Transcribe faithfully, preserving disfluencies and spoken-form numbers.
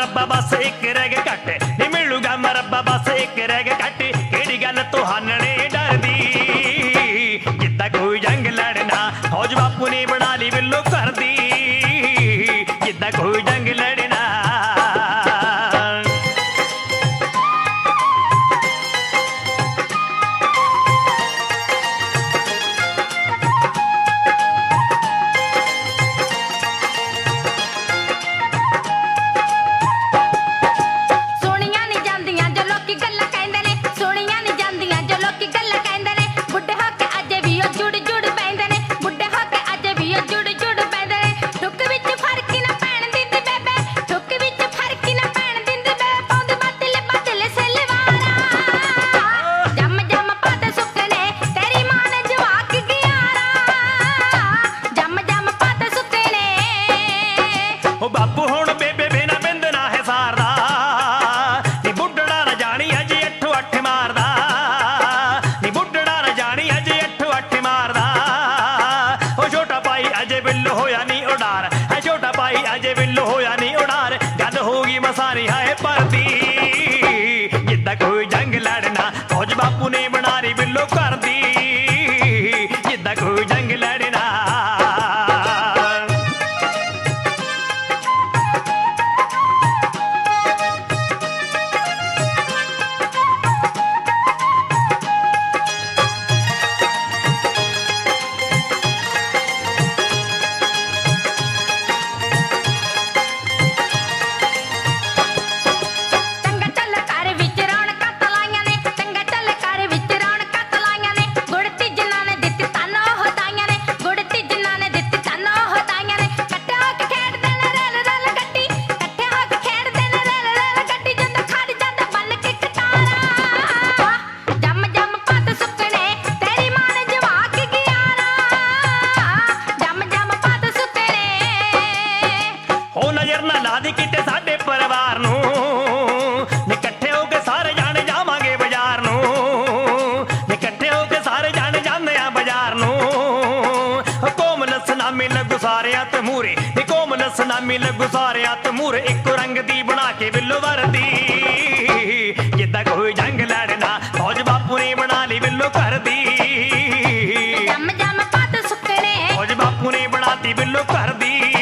मरब्बा बस एक रह गए घट नी मिलूगा मरब्बा बस एक रह गए घट केड़ी गल तो हानने डरदी जिद्दां कोई जंग लड़ना फौज बापू ने बना ली बिल्लो कर दी जिद्दां कोई जंग लड़ना। बापू हुण बेबे बिना बिंद ना है सारदा नी बुढ़ड़ा न जानी अजे अठो अठ मारदा नी बुढ़ड़ा न जानी अजे अठो अठ मारदा ओ छोटा भाई अजे बिल्लो होया नी उडार है छोटा भाई अजे बिल्लो होया नी उडार गल होगी मसारी है परदी जिद्दां कोई जंग लड़ना फौज बापू ने बना ली बिल्लो कर दी जिद्दां कोई जंग लड़ना। नजर ना ला दी किते साडे परिवार नूं इकट्ठे होके सारे जाने जावांगे बाजार नूं इकट्ठे होके सारे जाने जांदे आ बाजार नूं कोमल सलामी लगू सारे हत्थ मूरे कोमल सलामी लगू सारे हत्थ मूरे इको रंग दी बना के बिल्लो वर्दी जिद्दां कोई जंग लड़ना फौज बापू ने बना ली बिल्लो कर दी जम जम पत सुकने फौज बापू ने बनाती बिल्लो कर दी।